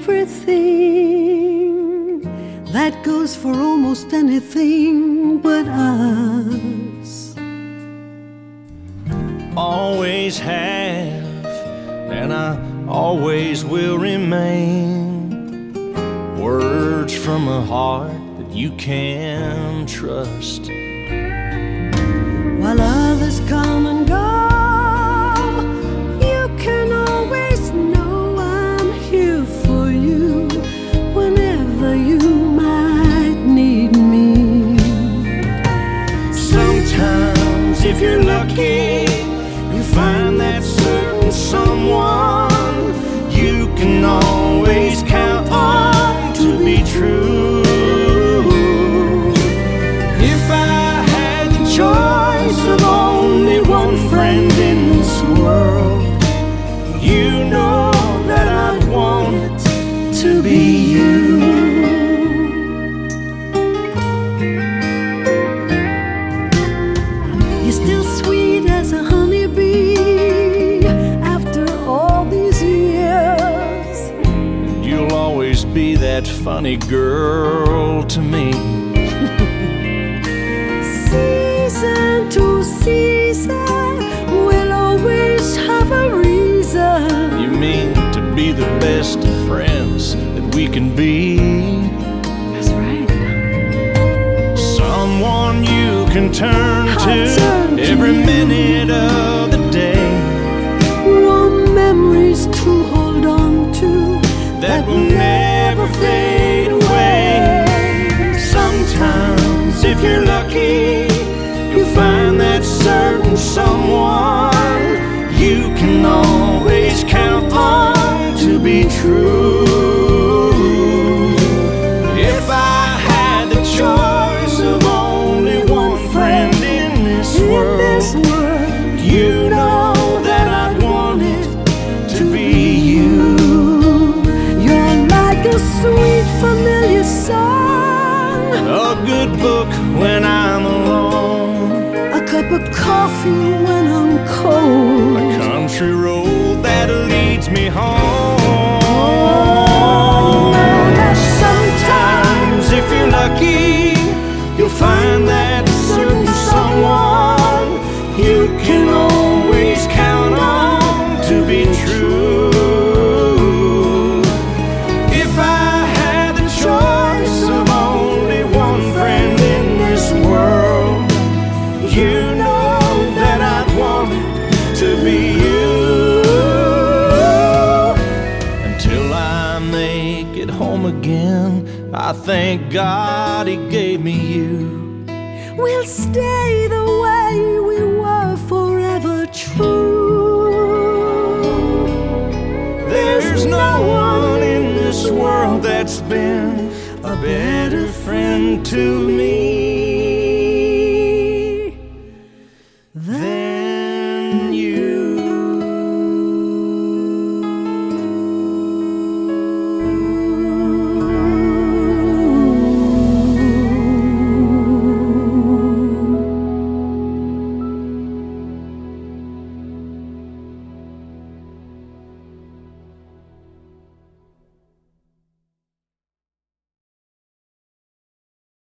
everything. That goes for almost anything but us. Always have, and I always will remain. Words from a heart that you can trust. While others come and go, you can always know I'm here for you whenever you might need me. Sometimes, if you're lucky, you find that certain someone you can always count on to be true. If I had the choice of only one friend in this world, you know that I'd want it to be you. You're still sweet as a honeybee after all these years. You'll always be that funny girl to me. Season to season, we'll always have a reason. You mean to be the best of friends that we can be? That's right. Someone you can turn I'll to turn to every you. minute of the day. Warm memories to hold on to That will never fade away. Sometimes, if you're lucky, you'll find that certain someone you can always count on to be true. If I had the choice of only one friend in this world, you know that I'd want it to be you. You're like a sweet familiar song, A good book when I'm alone, a cup of coffee when I'm cold, a country road that leads me home. Sometimes, if you're lucky, you'll find that certain someone you can always count on to be true. If I had the choice of only one friend in this world, you know that I'd want it to be you. Until I make it home again, I thank God He gave me you. we'll stay the way we were forever true. There's no one in this world that's been a better friend to me.